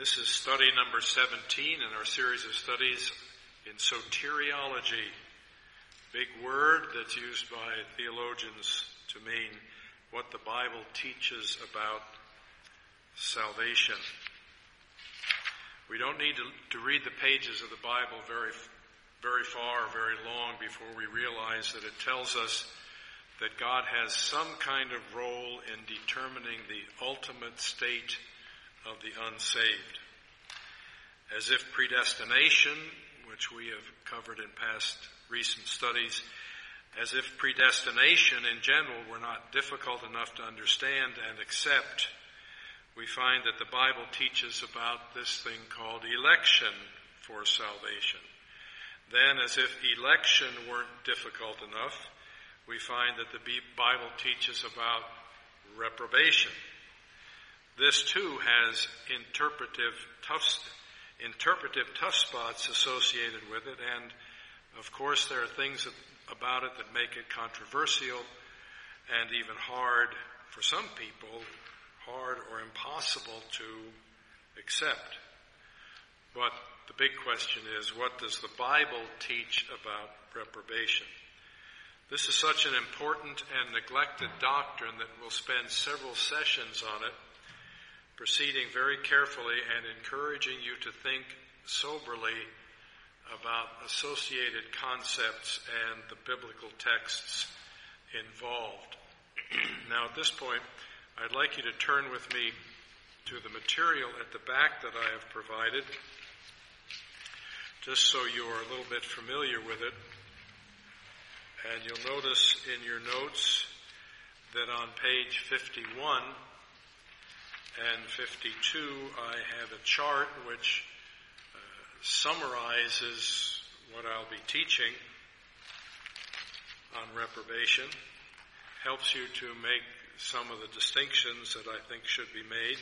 This is study number 17 in our series of studies in soteriology. Big word that's used by theologians to mean what the Bible teaches about salvation. We don't need to read the pages of the Bible very far, very long before we realize that it tells us that God has some kind of role in determining the ultimate state of the unsaved. As if predestination, which we have covered in past recent studies, as if predestination in general were not difficult enough to understand and accept, we find that the Bible teaches about this thing called election for salvation. Then, as if election weren't difficult enough, we find that the Bible teaches about reprobation. This too has interpretive tough spots associated with it, and of course there are things about it that make it controversial and even hard for some people, hard or impossible to accept. But the big question is, what does the Bible teach about reprobation? This is such an important and neglected doctrine that we'll spend several sessions on it, proceeding very carefully and encouraging you to think soberly about associated concepts and the biblical texts involved. Now at this point, I'd like you to turn with me to the material at the back that I have provided, just so you are a little bit familiar with it. And you'll notice in your notes that on page 51 and 52, I have a chart which summarizes what I'll be teaching on reprobation, helps you to make some of the distinctions that I think should be made.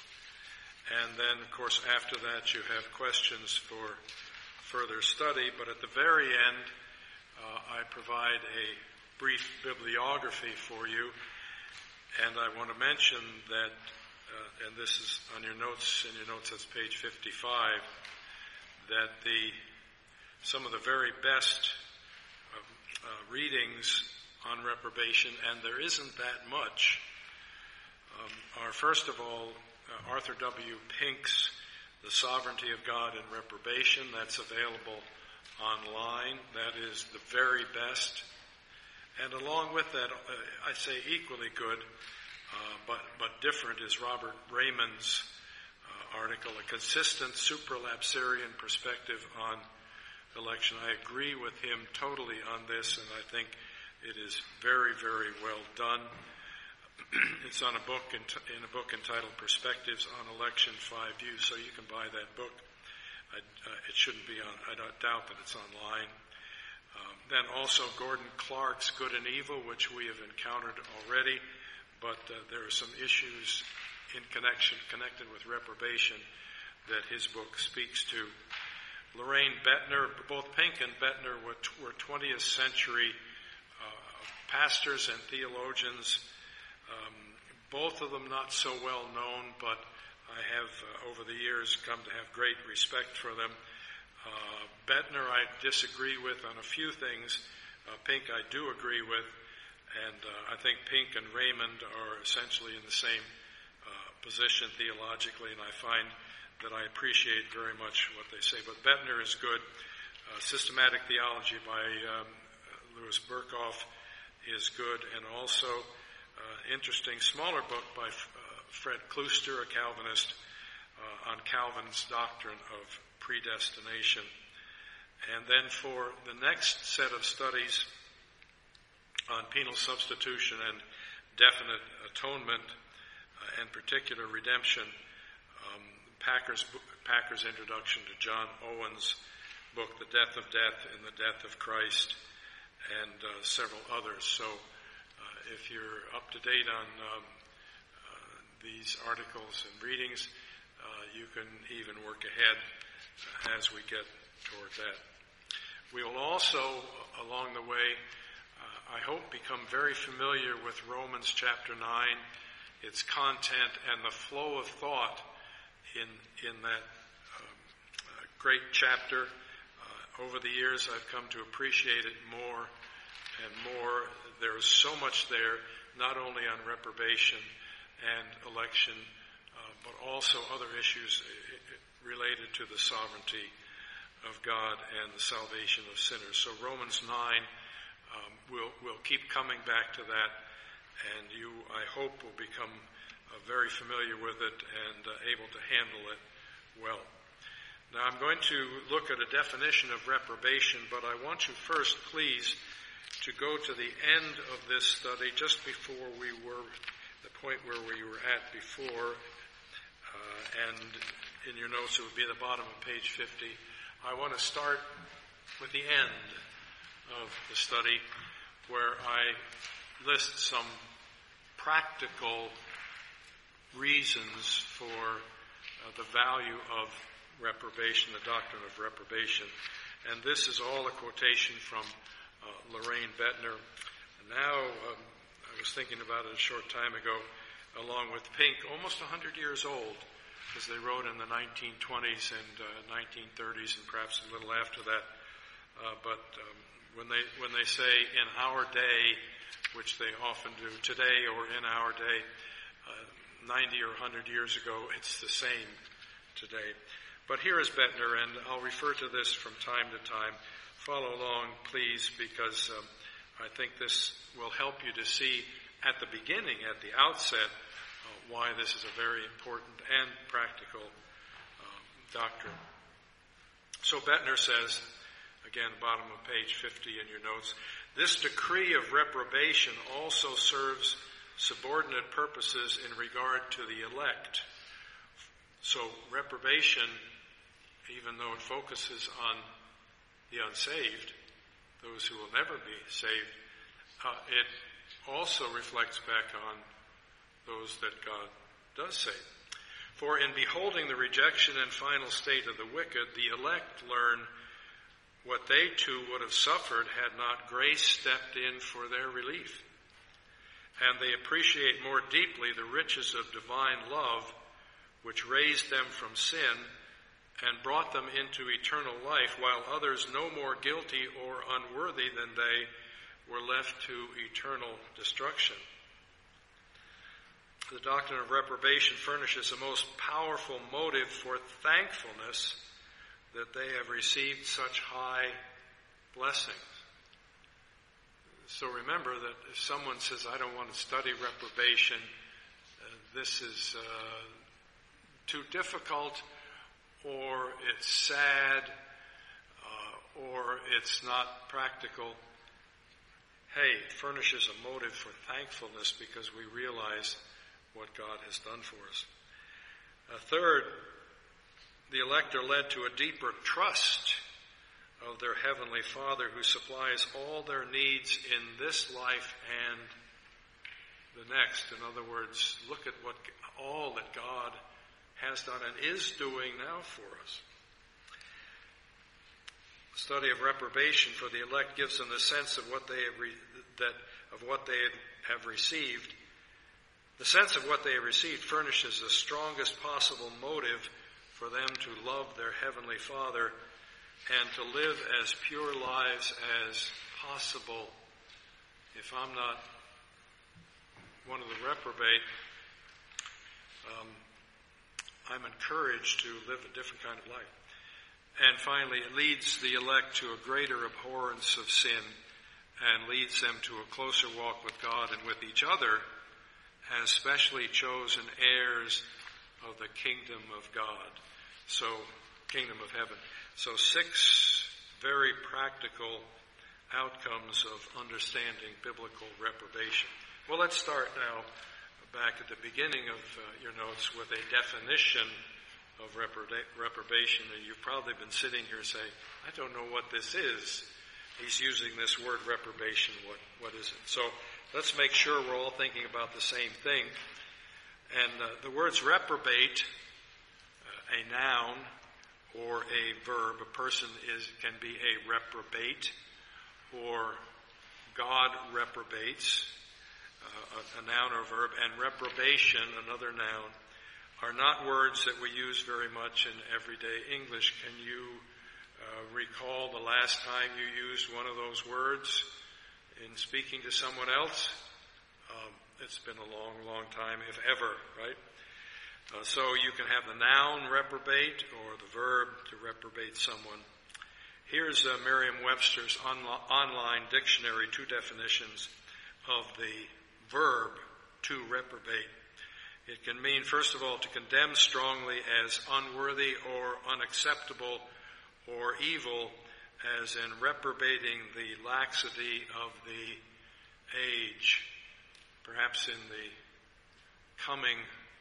And then, of course, after that, you have questions for further study. But at the very end, I provide a brief bibliography for you. And I want to mention that and this is on your notes, that's page 55, that some of the very best readings on reprobation, and there isn't that much, are first of all Arthur W. Pink's The Sovereignty of God in Reprobation. That's available online. That is the very best. And along with that, I'd say equally good, but different, is Robert Raymond's article, A Consistent Supralapsarian Perspective on Election. I agree with him totally on this, and I think it is very, very well done. It's on a book entitled Perspectives on Election, 5 Views, so you can buy that book. It shouldn't be on, I doubt that it's online. Then also Gordon Clark's Good and Evil, which we have encountered already, but there are some issues connected with reprobation that his book speaks to. Lorraine Bettner, both Pink and Bettner were 20th century pastors and theologians, both of them not so well known, but I have over the years come to have great respect for them. Bettner I disagree with on a few things. Pink I do agree with. And I think Pink and Raymond are essentially in the same position theologically, and I find that I appreciate very much what they say. But Bettner is good. Systematic Theology by Louis Berkhoff is good, and also interesting smaller book by Fred Klooster, a Calvinist, on Calvin's doctrine of predestination. And then for the next set of studies on penal substitution and definite atonement, and particular redemption, Packer's introduction to John Owen's book, The Death of Death and the Death of Christ, and several others. So if you're up to date on these articles and readings, you can even work ahead as we get toward that. We will also, along the way, I hope, become very familiar with Romans chapter 9, its content, and the flow of thought in that great chapter. Over the years, I've come to appreciate it more and more. There is so much there, not only on reprobation and election, but also other issues related to the sovereignty of God and the salvation of sinners. So Romans 9, we'll keep coming back to that, and you, I hope, will become very familiar with it and able to handle it well. Now, I'm going to look at a definition of reprobation, but I want you first, please, to go to the end of this study, just before we were, the point where we were at before, and in your notes it would be at the bottom of page 50. I want to start with the end of the study, where I list some practical reasons for the value of reprobation, the doctrine of reprobation. And this is all a quotation from Lorraine Bettner. And now, I was thinking about it a short time ago, along with Pink, almost 100 years old, as they wrote in the 1920s and 1930s, and perhaps a little after that. But when they say in our day, which they often do today or in our day, 90 or 100 years ago, it's the same today. But here is Bettner, and I'll refer to this from time to time. Follow along, please, because I think this will help you to see at the beginning, at the outset, why this is a very important and practical doctrine. So Bettner says, again, bottom of page 50 in your notes, this decree of reprobation also serves subordinate purposes in regard to the elect. So reprobation, even though it focuses on the unsaved, those who will never be saved, it also reflects back on those that God does save. For in beholding the rejection and final state of the wicked, the elect learn what they too would have suffered had not grace stepped in for their relief. And they appreciate more deeply the riches of divine love, which raised them from sin and brought them into eternal life, while others no more guilty or unworthy than they were left to eternal destruction. The doctrine of reprobation furnishes a most powerful motive for thankfulness that they have received such high blessings. So remember that if someone says, I don't want to study reprobation, this is too difficult, or it's sad, or it's not practical. Hey, it furnishes a motive for thankfulness because we realize what God has done for us. Third, the elect are led to a deeper trust of their Heavenly Father, who supplies all their needs in this life and the next. In other words, look at what all that God has done and is doing now for us. The study of reprobation for the elect gives them the sense of what they have received. The sense of what they have received furnishes the strongest possible motive for them to love their Heavenly Father and to live as pure lives as possible. If I'm not one of the reprobate, I'm encouraged to live a different kind of life. And finally, it leads the elect to a greater abhorrence of sin and leads them to a closer walk with God and with each other as specially chosen heirs of the kingdom of God. So, kingdom of heaven. So 6 very practical outcomes of understanding biblical reprobation. Well, let's start now back at the beginning of your notes with a definition of reprobation. And you've probably been sitting here saying, I don't know what this is. He's using this word reprobation. What is it? So let's make sure we're all thinking about the same thing. And the words reprobate, a noun or a verb, a person can be a reprobate, or God reprobates, a noun or verb, and reprobation, another noun, are not words that we use very much in everyday English. Can you recall the last time you used one of those words in speaking to someone else? It's been a long, long time, if ever, right? So you can have the noun reprobate or the verb to reprobate someone. Here's Merriam-Webster's online dictionary, 2 definitions of the verb to reprobate. It can mean, first of all, to condemn strongly as unworthy or unacceptable or evil, as in reprobating the laxity of the age. Perhaps in the coming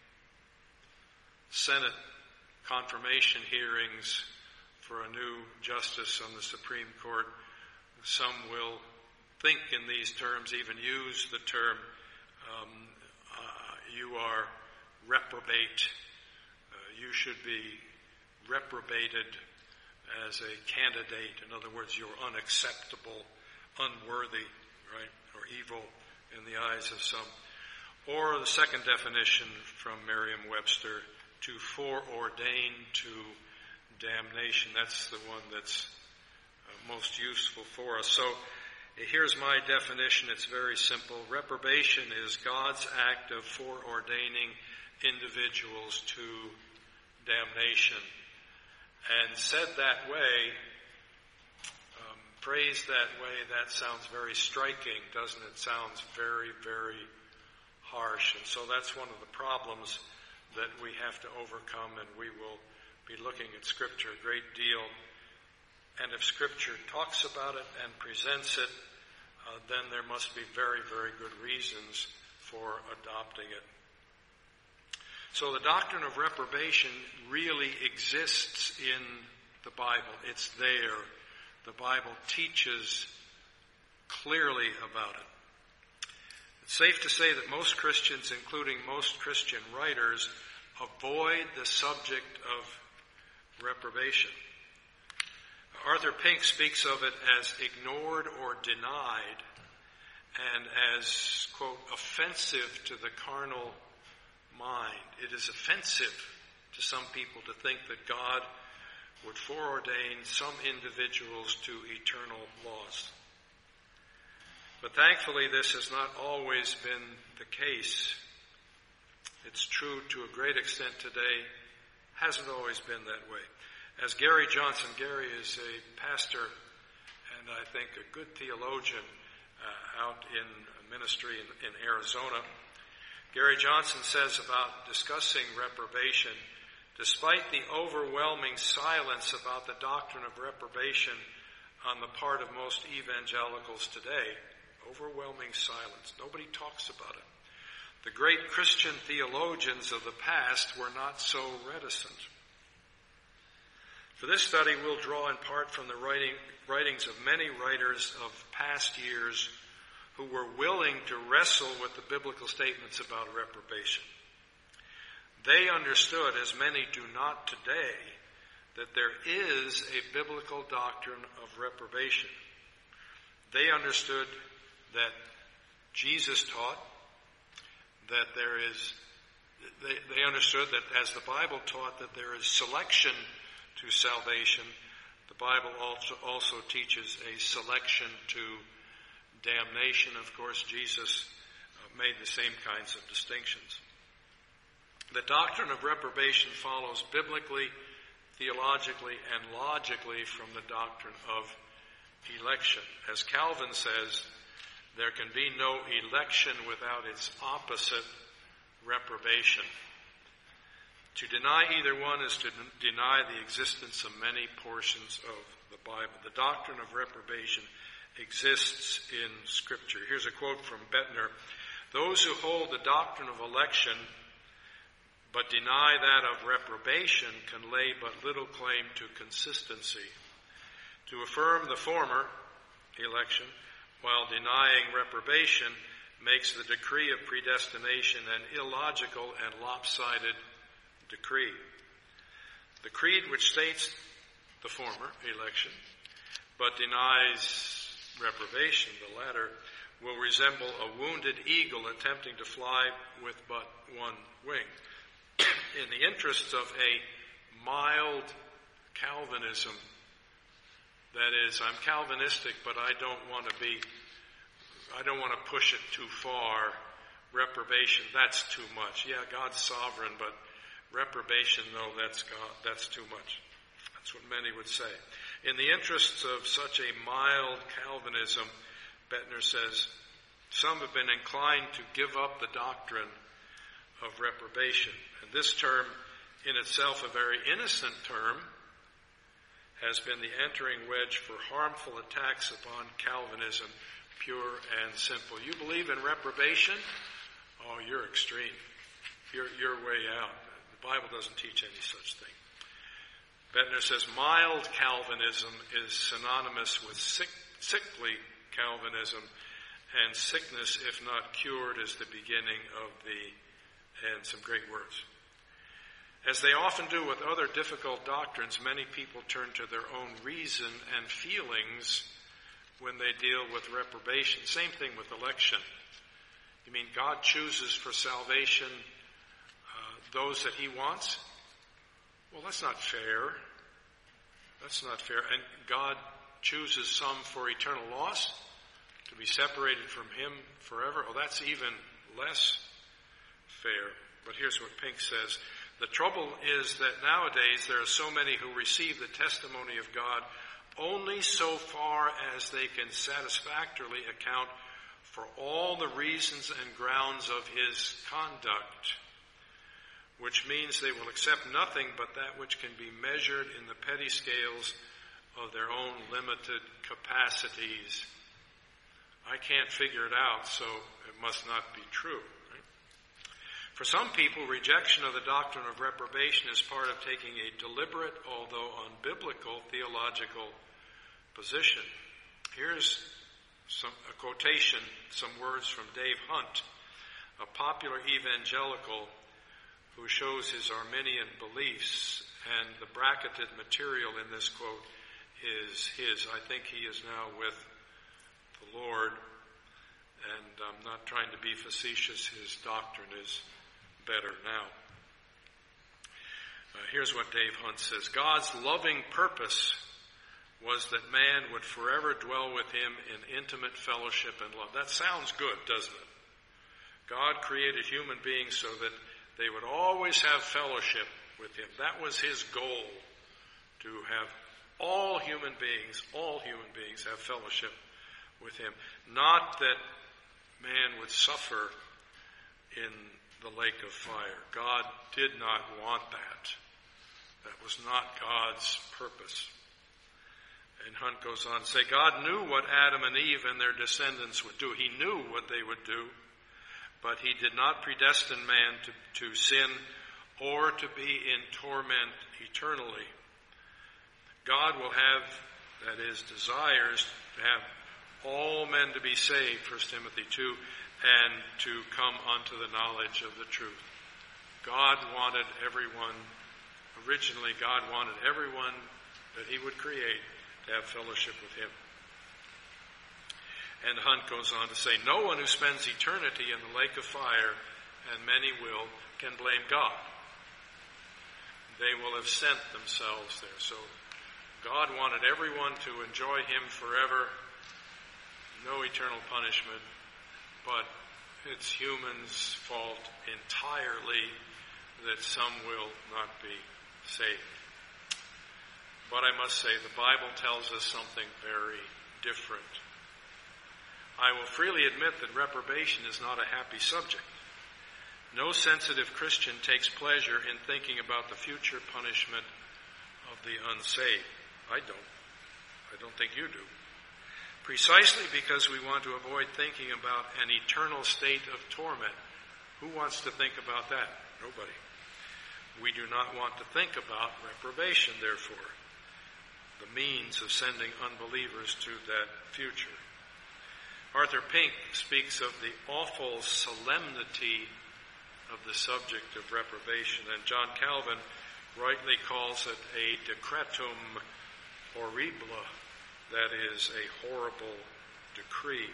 Senate confirmation hearings for a new justice on the Supreme Court, some will think in these terms, even use the term, you are reprobate. You should be reprobated as a candidate. In other words, you're unacceptable, unworthy, right, or evil in the eyes of some. Or the second definition from Merriam-Webster, to foreordain to damnation. That's the one that's most useful for us. So here's my definition. It's very simple. Reprobation is God's act of foreordaining individuals to damnation. And said that way, phrased that way, that sounds very striking, doesn't it? Sounds very, very harsh. And so that's one of the problems that we have to overcome, and we will be looking at Scripture a great deal. And if Scripture talks about it and presents it, then there must be very, very good reasons for adopting it. So the doctrine of reprobation really exists in the Bible. It's there. The Bible teaches clearly about it. It's safe to say that most Christians, including most Christian writers, avoid the subject of reprobation. Arthur Pink speaks of it as ignored or denied and as, quote, offensive to the carnal mind. It is offensive to some people to think that God would foreordain some individuals to eternal loss. But thankfully, this has not always been the case. It's true to a great extent today. Hasn't always been that way. As Gary Johnson, Gary is a pastor and I think a good theologian out in ministry in Arizona. Gary Johnson says about discussing reprobation, despite the overwhelming silence about the doctrine of reprobation on the part of most evangelicals today, overwhelming silence. Nobody talks about it. The great Christian theologians of the past were not so reticent. For this study, we'll draw in part from the writings of many writers of past years who were willing to wrestle with the biblical statements about reprobation. They understood, as many do not today, that there is a biblical doctrine of reprobation. They understood that Jesus taught that they understood that as the Bible taught that there is selection to salvation, the Bible also teaches a selection to damnation. Of course, Jesus made the same kinds of distinctions. The doctrine of reprobation follows biblically, theologically, and logically from the doctrine of election. As Calvin says, there can be no election without its opposite, reprobation. To deny either one is to deny the existence of many portions of the Bible. The doctrine of reprobation exists in Scripture. Here's a quote from Bettner. Those who hold the doctrine of election but deny that of reprobation can lay but little claim to consistency. To affirm the former, election, while denying reprobation makes the decree of predestination an illogical and lopsided decree. The creed which states the former, election, but denies reprobation, the latter, will resemble a wounded eagle attempting to fly with but one wing. in the interests of a mild Calvinism, that is, I'm Calvinistic, but I don't want to push it too far. Reprobation, that's too much. Yeah, God's sovereign, but reprobation, no, that's too much. That's what many would say. In the interests of such a mild Calvinism, Bettner says, some have been inclined to give up the doctrine of reprobation. And this term, in itself a very innocent term, has been the entering wedge for harmful attacks upon Calvinism, pure and simple. You believe in reprobation? Oh, you're extreme. You're way out. The Bible doesn't teach any such thing. Bettner says mild Calvinism is synonymous with sickly Calvinism, and sickness, if not cured, is the beginning of the end. Some great words. As they often do with other difficult doctrines, many people turn to their own reason and feelings when they deal with reprobation. Same thing with election. You mean God chooses for salvation those that he wants? Well, that's not fair. That's not fair. And God chooses some for eternal loss, to be separated from him forever. Oh, that's even less fair. But here's what Pink says. The trouble is that nowadays there are so many who receive the testimony of God only so far as they can satisfactorily account for all the reasons and grounds of his conduct, which means they will accept nothing but that which can be measured in the petty scales of their own limited capacities. I can't figure it out, so it must not be true. Right? For some people, rejection of the doctrine of reprobation is part of taking a deliberate, although unbiblical, theological position. Here's a quotation, some words from Dave Hunt, a popular evangelical who shows his Arminian beliefs, and the bracketed material in this quote is his. I think he is now with the Lord, and I'm not trying to be facetious. His doctrine is better now. Here's what Dave Hunt says. God's loving purpose was that man would forever dwell with him in intimate fellowship and love. That sounds good, doesn't it? God created human beings so that they would always have fellowship with him. That was his goal, to have all human beings have fellowship with him. Not that man would suffer in the lake of fire. God did not want that. That was not God's purpose. And Hunt goes on to say, God knew what Adam and Eve and their descendants would do. He knew what they would do, but he did not predestine man to sin or to be in torment eternally. God will have, that is, desires to have all men to be saved, 1 Timothy 2, and to come unto the knowledge of the truth. Originally God wanted everyone that he would create to have fellowship with him. And Hunt goes on to say, no one who spends eternity in the lake of fire, and many will, can blame God. They will have sent themselves there. So God wanted everyone to enjoy him forever, no eternal punishment, but it's humans' fault entirely that some will not be saved. But I must say, the Bible tells us something very different. I will freely admit that reprobation is not a happy subject. No sensitive Christian takes pleasure in thinking about the future punishment of the unsaved. I don't think you do. Precisely because we want to avoid thinking about an eternal state of torment. Who wants to think about that? Nobody. We do not want to think about reprobation, therefore, the means of sending unbelievers to that future. Arthur Pink speaks of the awful solemnity of the subject of reprobation, and John Calvin rightly calls it a decretum horribile, that is, a horrible decree.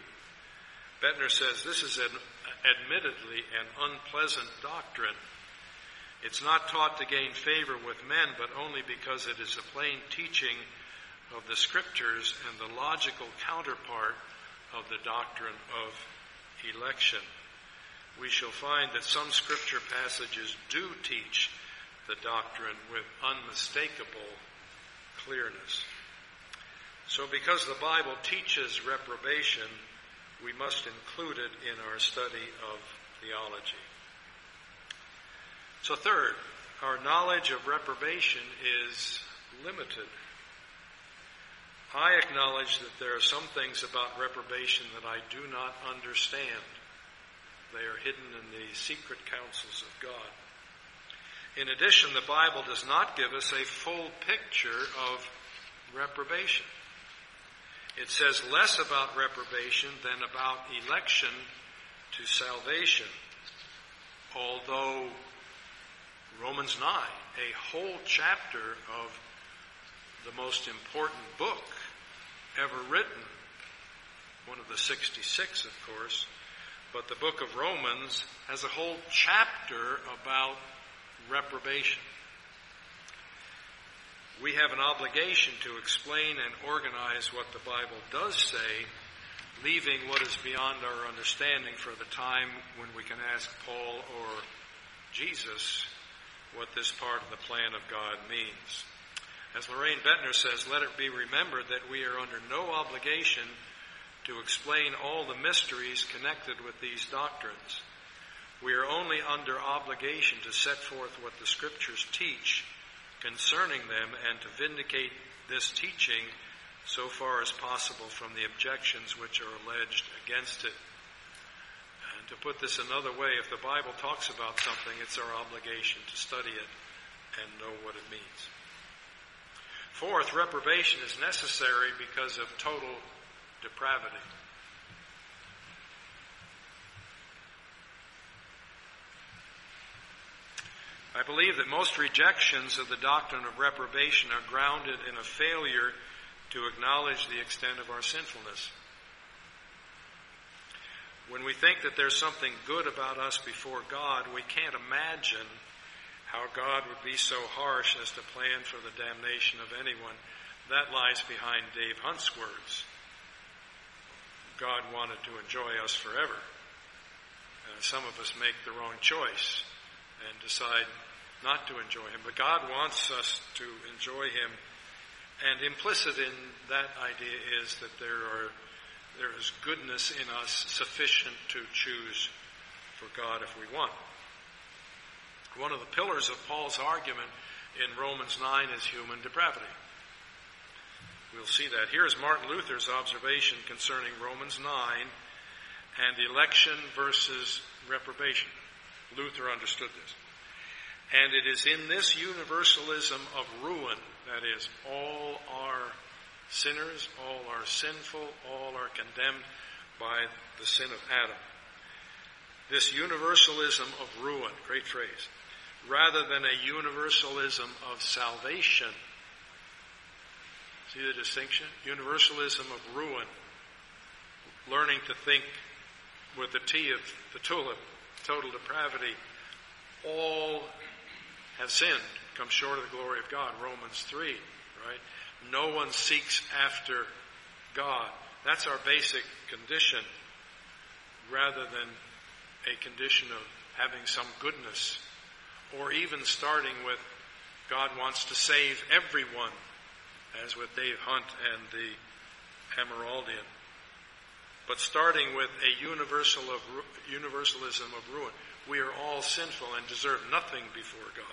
Bettner says this is admittedly an unpleasant doctrine. It's not taught to gain favor with men, but only because it is a plain teaching of the Scriptures and the logical counterpart of the doctrine of election. We shall find that some Scripture passages do teach the doctrine with unmistakable clearness. So because the Bible teaches reprobation, we must include it in our study of theology. So third, our knowledge of reprobation is limited. I acknowledge that there are some things about reprobation that I do not understand. They are hidden in the secret counsels of God. In addition, the Bible does not give us a full picture of reprobation. It says less about reprobation than about election to salvation. Although Romans 9, a whole chapter of the most important book ever written, one of the 66, of course, but the book of Romans has a whole chapter about reprobation. We have an obligation to explain and organize what the Bible does say, leaving what is beyond our understanding for the time when we can ask Paul or Jesus what this part of the plan of God means. As Lorraine Bettner says, let it be remembered that we are under no obligation to explain all the mysteries connected with these doctrines. We are only under obligation to set forth what the Scriptures teach concerning them and to vindicate this teaching so far as possible from the objections which are alleged against it. And to put this another way, if the Bible talks about something, it's our obligation to study it and know what it means. Fourth, reprobation is necessary because of total depravity. I believe that most rejections of the doctrine of reprobation are grounded in a failure to acknowledge the extent of our sinfulness. When we think that there's something good about us before God, we can't imagine how God would be so harsh as to plan for the damnation of anyone. That lies behind Dave Hunt's words. God wanted to enjoy us forever. Some of us make the wrong choice and decide not to enjoy him. But God wants us to enjoy him. And implicit in that idea is that there is goodness in us sufficient to choose for God if we want. One of the pillars of Paul's argument in Romans 9 is human depravity. We'll see that. Here is Martin Luther's observation concerning Romans 9 and election versus reprobation. Luther understood this. And it is in this universalism of ruin, that is, all are sinners, all are sinful, all are condemned by the sin of Adam. This universalism of ruin, great phrase, rather than a universalism of salvation. See the distinction? Universalism of ruin, learning to think with the T of the tulip, total depravity. All have sinned, come short of the glory of God, Romans 3, right? No one seeks after God. That's our basic condition, rather than a condition of having some goodness, or even starting with God wants to save everyone, as with Dave Hunt and the Emeraldian. But starting with a universalism of ruin. We are all sinful and deserve nothing before God.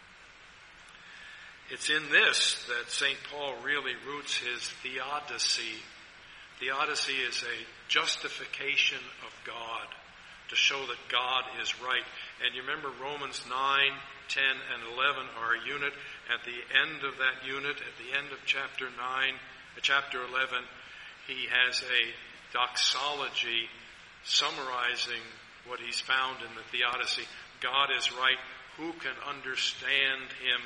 It's in this that St. Paul really roots his theodicy. Theodicy is a justification of God, to show that God is right. And you remember Romans 9, 10, and 11 are a unit. At the end of that unit, at the end of chapter 11, he has a doxology summarizing what he's found in the theodicy. God is right. Who can understand him?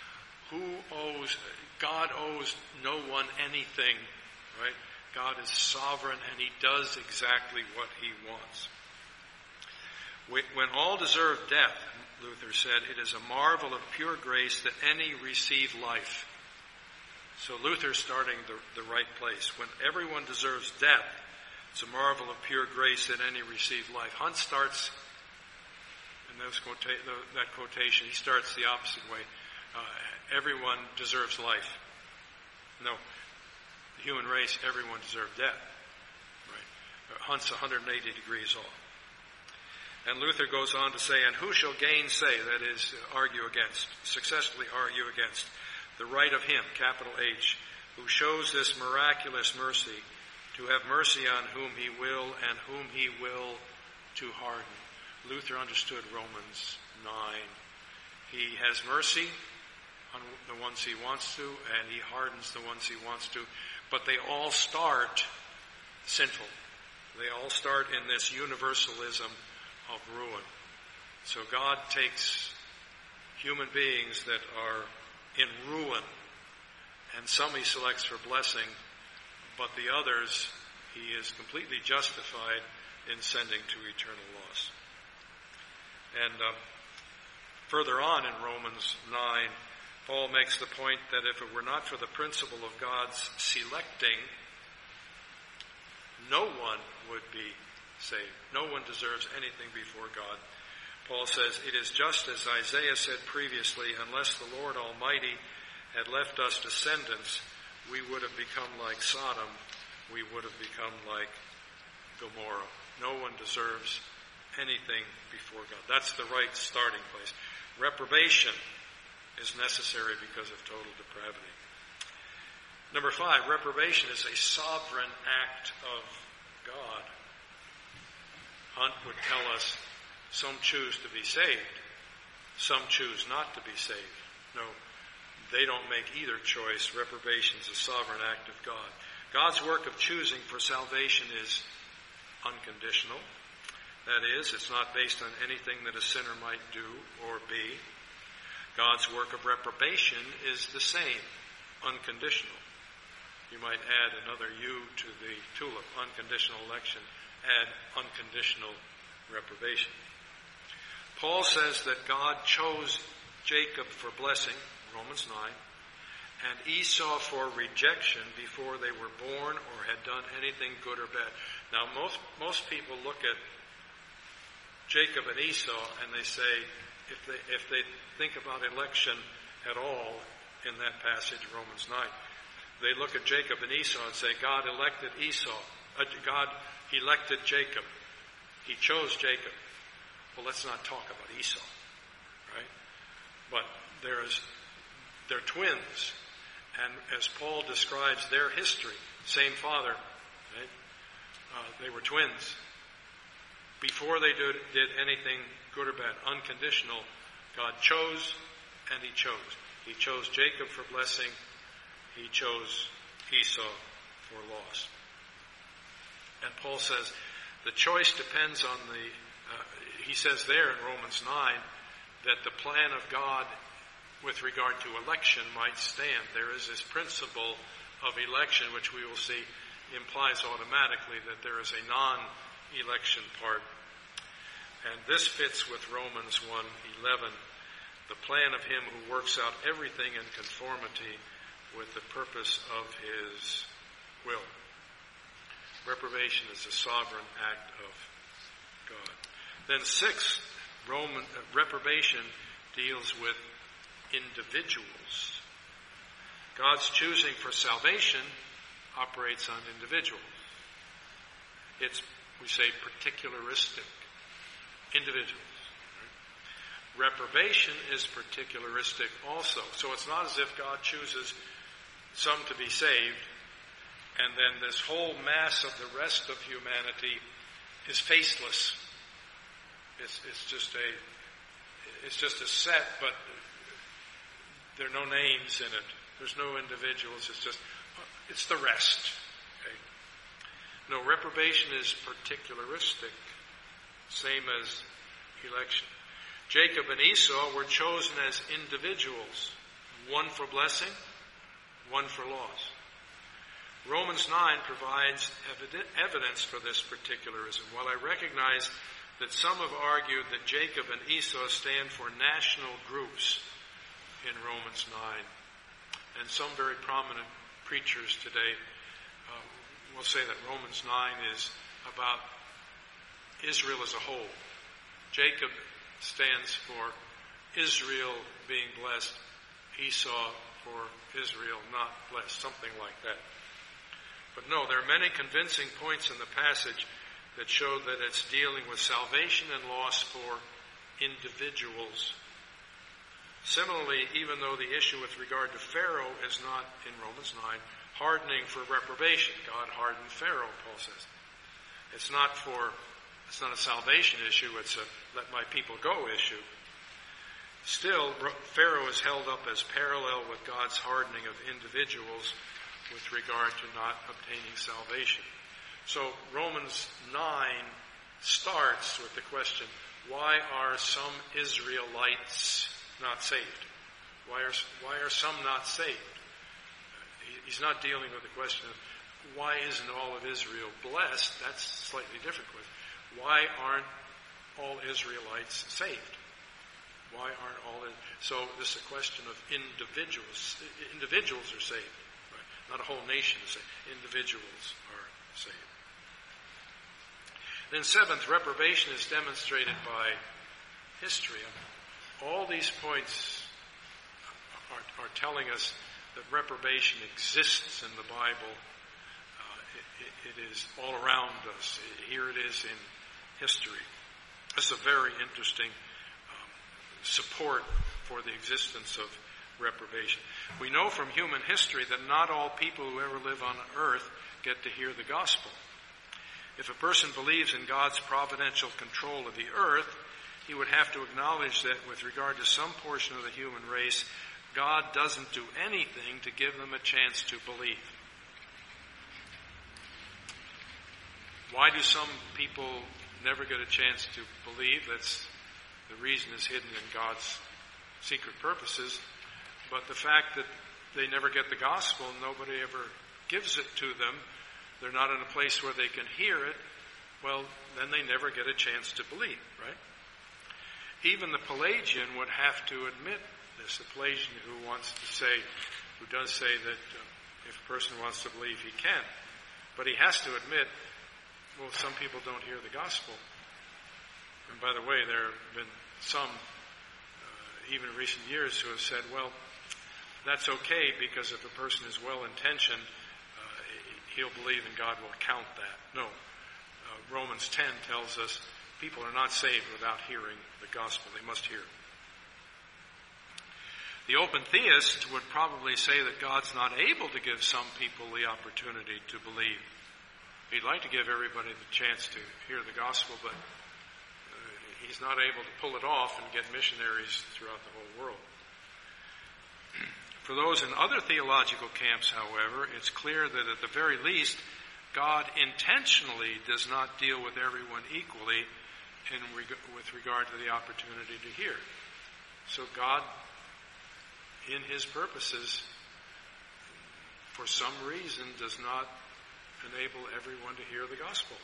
God owes no one anything, right? God is sovereign and he does exactly what he wants. When all deserve death, Luther said, it is a marvel of pure grace that any receive life. So Luther's starting the right place. When everyone deserves death, it's a marvel of pure grace that any receive life. Hunt starts, in that quotation, he starts the opposite way. Everyone deserves life. No, the human race, everyone deserves death. Right? Hunt's 180 degrees off. And Luther goes on to say, and who shall gainsay, that is, argue against, successfully argue against, the right of him, capital H, who shows this miraculous mercy, to have mercy on whom he will and whom he will to harden. Luther understood Romans 9. He has mercy on the ones he wants to, and he hardens the ones he wants to. But they all start sinful. They all start in this universalism of ruin. So God takes human beings that are in ruin, and some he selects for blessing, but the others he is completely justified in sending to eternal loss. And further on in Romans 9, Paul makes the point that if it were not for the principle of God's selecting, no one would be saved. No one deserves anything before God. Paul says, it is just as Isaiah said previously, unless the Lord Almighty had left us descendants, we would have become like Sodom, we would have become like Gomorrah. No one deserves anything before God. That's the right starting place. Reprobation is necessary because of total depravity. Number 5, reprobation is a sovereign act of God. Hunt would tell us some choose to be saved, some choose not to be saved. No, they don't make either choice. Reprobation is a sovereign act of God. God's work of choosing for salvation is unconditional. That is, it's not based on anything that a sinner might do or be. God's work of reprobation is the same, unconditional. You might add another U to the tulip, unconditional election, add unconditional reprobation. Paul says that God chose Jacob for blessing, Romans 9, and Esau for rejection before they were born or had done anything good or bad. Now, most people look at Jacob and Esau and they say, if they think about election at all in that passage, Romans 9, they look at Jacob and Esau and say, God elected Esau. God elected Jacob. He chose Jacob. Well, let's not talk about Esau, right? But they're twins. And as Paul describes their history, same father, right? They were twins. Before they did anything good or bad, unconditional, God chose and he chose. He chose Jacob for blessing. He chose Esau for loss. And Paul says the choice depends on he says there in Romans 9 that the plan of God with regard to election might stand. There is this principle of election, which we will see implies automatically that there is a non-election part. And this fits with Romans 1:11, the plan of him who works out everything in conformity with the purpose of his will. Reprobation is a sovereign act of God. Then 6, reprobation deals with individuals. God's choosing for salvation operates on individuals. It's, we say, particularistic. Individuals. Right? Reprobation is particularistic also. So it's not as if God chooses some to be saved and then this whole mass of the rest of humanity is faceless. It's just a set, but there are no names in it. There's no individuals. It's the rest. Okay? No, reprobation is particularistic, same as election. Jacob and Esau were chosen as individuals, one for blessing, one for loss. Romans 9 provides evidence for this particularism. While I recognize that some have argued that Jacob and Esau stand for national groups in Romans 9. And some very prominent preachers today will say that Romans 9 is about Israel as a whole. Jacob stands for Israel being blessed, Esau for Israel not blessed, something like that. But no, there are many convincing points in the passage that show that it's dealing with salvation and loss for individuals. Similarly, even though the issue with regard to Pharaoh is not in Romans 9, hardening for reprobation. God hardened Pharaoh, Paul says. It's not a salvation issue, it's a let my people go issue. Still, Pharaoh is held up as parallel with God's hardening of individuals with regard to not obtaining salvation. So Romans 9 starts with the question, why are some Israelites not saved? Why are some not saved? He's not dealing with the question of why isn't all of Israel blessed? That's a slightly different question. Why aren't all Israelites saved? Why aren't all? So this is a question of individuals. Individuals are saved, right? Not a whole nation is saved. Individuals are saved. Then seventh, reprobation is demonstrated by history. All these points are telling us that reprobation exists in the Bible. It is all around us. Here it is in history. This is a very interesting support for the existence of reprobation. We know from human history that not all people who ever live on earth get to hear the gospel. If a person believes in God's providential control of the earth, he would have to acknowledge that with regard to some portion of the human race, God doesn't do anything to give them a chance to believe. Why do some people never get a chance to believe? The reason is hidden in God's secret purposes. But the fact that they never get the gospel, nobody ever gives it to them, they're not in a place where they can hear it, well, then they never get a chance to believe, right? Even the Pelagian would have to admit this. The Pelagian who does say that if a person wants to believe, he can. But he has to admit, well, some people don't hear the gospel. And by the way, there have been some, even in recent years, who have said, well, that's okay because if a person is well-intentioned, he'll believe and God will count that. No. Romans 10 tells us people are not saved without hearing the gospel. They must hear. The open theist would probably say that God's not able to give some people the opportunity to believe. He'd like to give everybody the chance to hear the gospel, but he's not able to pull it off and get missionaries throughout the whole world. For those in other theological camps, however, it's clear that at the very least, God intentionally does not deal with everyone equally with regard to the opportunity to hear. So God, in his purposes, for some reason, does not enable everyone to hear the gospel.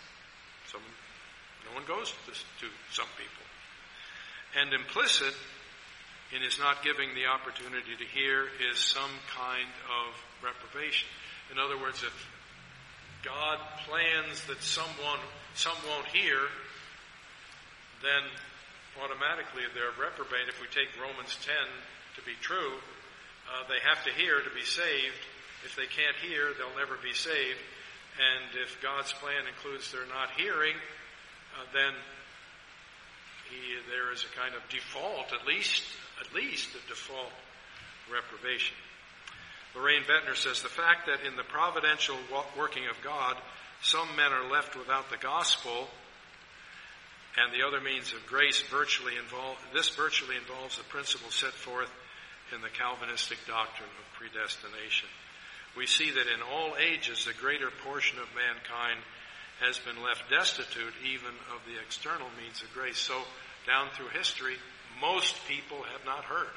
No one goes to some people. And implicit in his not giving the opportunity to hear is some kind of reprobation. In other words, if God plans that some won't hear, then automatically they're reprobate. If we take Romans 10 to be true, they have to hear to be saved. If they can't hear, they'll never be saved. And if God's plan includes their not hearing, then there is a kind of default, at least a default reprobation. Lorraine Bettner says, the fact that in the providential working of God, some men are left without the gospel and the other means of grace virtually involves the principle set forth in the Calvinistic doctrine of predestination. We see that in all ages, the greater portion of mankind has been left destitute even of the external means of grace. So, down through history, most people have not heard.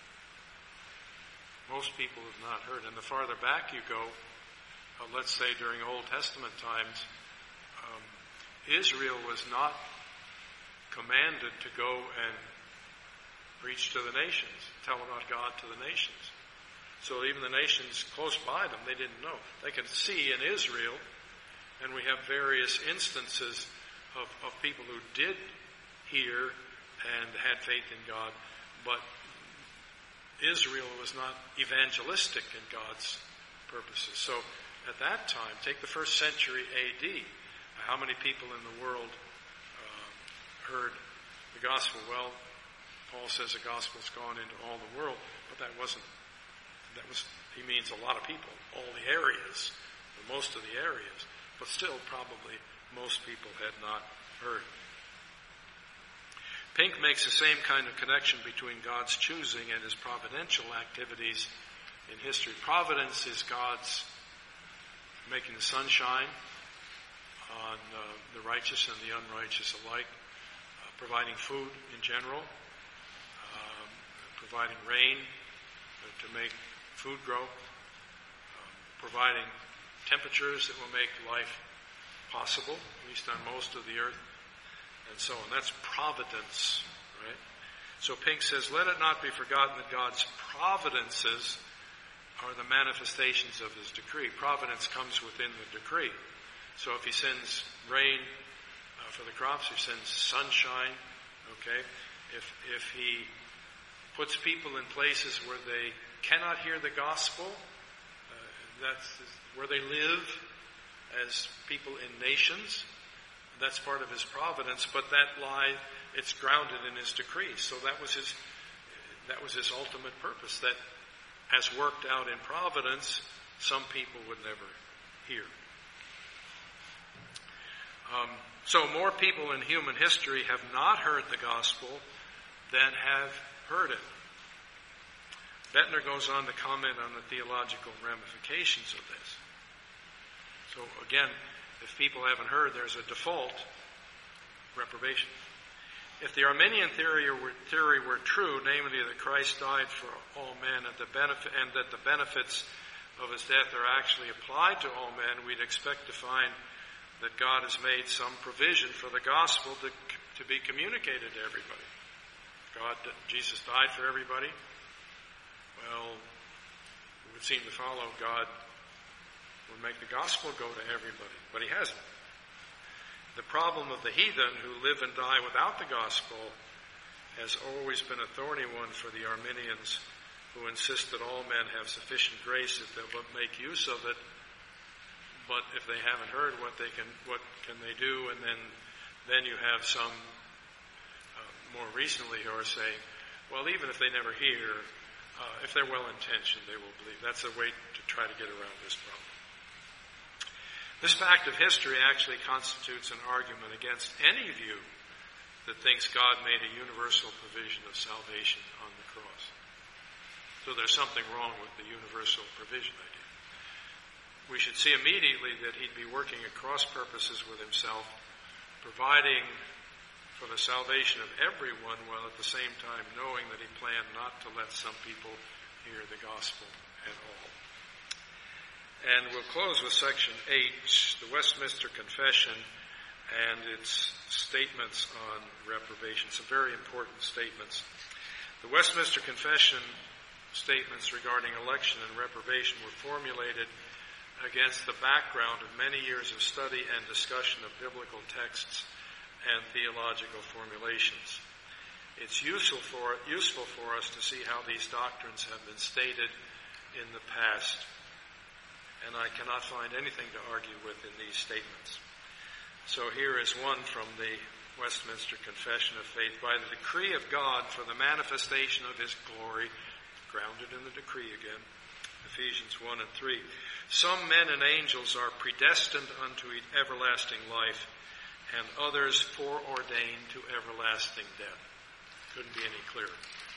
Most people have not heard. And the farther back you go, let's say during Old Testament times, Israel was not commanded to go and preach to the nations, tell about God to the nations. So even the nations close by them, they didn't know. They could see in Israel, and we have various instances of people who did hear and had faith in God, but Israel was not evangelistic in God's purposes. So at that time, take the first century A.D., how many people in the world heard the gospel? Well, Paul says the gospel's gone into all the world, but he means a lot of people, all the areas, or most of the areas, but still probably most people had not heard. Pink makes the same kind of connection between God's choosing and his providential activities in history. Providence is God's making the sun shine on the righteous and the unrighteous alike, providing food in general, providing rain to make food grow, providing temperatures that will make life possible, at least on most of the earth, and so on. That's providence, right? So Pink says, let it not be forgotten that God's providences are the manifestations of his decree. Providence comes within the decree. So if he sends rain for the crops, he sends sunshine, okay? If he puts people in places where they cannot hear the gospel, that's where they live as people in nations, that's part of his providence, but it's grounded in his decree. So that was his ultimate purpose, that as worked out in providence, some people would never hear. So more people in human history have not heard the gospel than have heard it. Bettner goes on to comment on the theological ramifications of this. So again, if people haven't heard, there's a default reprobation. If the Arminian theory were true, namely that Christ died for all men and that the benefits of his death are actually applied to all men, we'd expect to find that God has made some provision for the gospel to be communicated to everybody. Jesus died for everybody. Well, it would seem to follow God would make the gospel go to everybody, but he hasn't. The problem of the heathen who live and die without the gospel has always been a thorny one for the Arminians, who insist that all men have sufficient grace if they'll but make use of it. But if they haven't heard, what can they do? And then you have some more recently who are saying, well, even if they never hear, if they're well-intentioned, they will believe. That's a way to try to get around this problem. This fact of history actually constitutes an argument against any view that thinks God made a universal provision of salvation on the cross. So there's something wrong with the universal provision idea. We should see immediately that he'd be working at cross purposes with himself, providing for the salvation of everyone, while at the same time knowing that he planned not to let some people hear the gospel at all. And we'll close with section 8, the Westminster Confession and its statements on reprobation. Some very important statements. The Westminster Confession statements regarding election and reprobation were formulated against the background of many years of study and discussion of biblical texts and theological formulations. It's useful for us to see how these doctrines have been stated in the past, and I cannot find anything to argue with in these statements. So here is one from the Westminster Confession of Faith. By the decree of God for the manifestation of his glory, grounded in the decree again, Ephesians 1 and 3. Some men and angels are predestined unto everlasting life, and others foreordained to everlasting death. Couldn't be any clearer.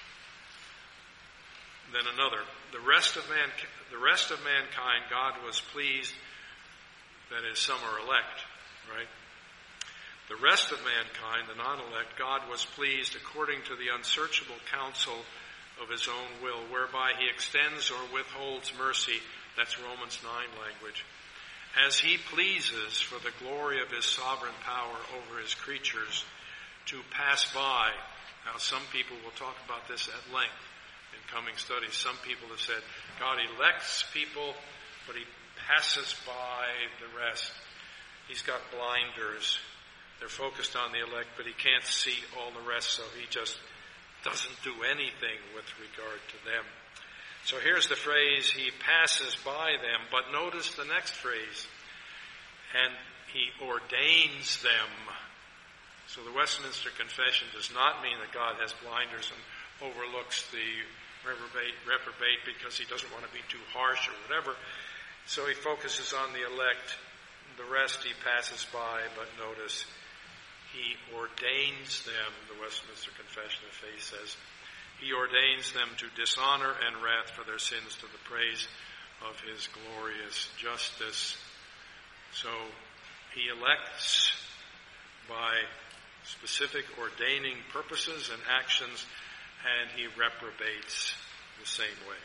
Then another. The rest of mankind, God was pleased, that is, some are elect, right? The rest of mankind, the non-elect, God was pleased according to the unsearchable counsel of his own will, whereby he extends or withholds mercy, that's Romans 9 language, as he pleases for the glory of his sovereign power over his creatures, to to pass by. Now, some people will talk about this at length in coming studies. Some people have said God elects people, but he passes by the rest. He's got blinders. They're focused on the elect, but he can't see all the rest, so he just doesn't do anything with regard to them. So here's the phrase, he passes by them, but notice the next phrase, and he ordains them. So the Westminster Confession does not mean that God has blinders and overlooks the reprobate because he doesn't want to be too harsh or whatever. So he focuses on the elect. The rest he passes by, but notice he ordains them, the Westminster Confession of Faith says. He ordains them to dishonor and wrath for their sins to the praise of his glorious justice. So he elects by specific ordaining purposes and actions, and he reprobates the same way.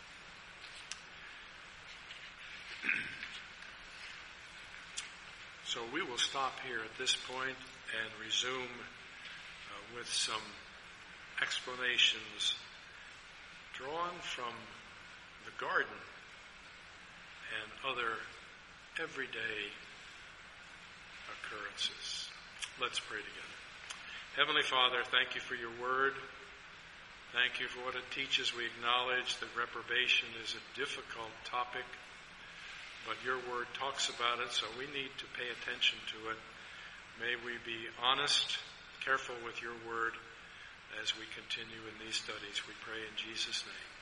So we will stop here at this point and resume with some explanations drawn from the garden and other everyday occurrences. Let's pray together. Heavenly Father, thank you for your word. Thank you for what it teaches. We acknowledge that reprobation is a difficult topic, but your word talks about it, so we need to pay attention to it. May we be honest, careful with your word as we continue in these studies. We pray in Jesus' name.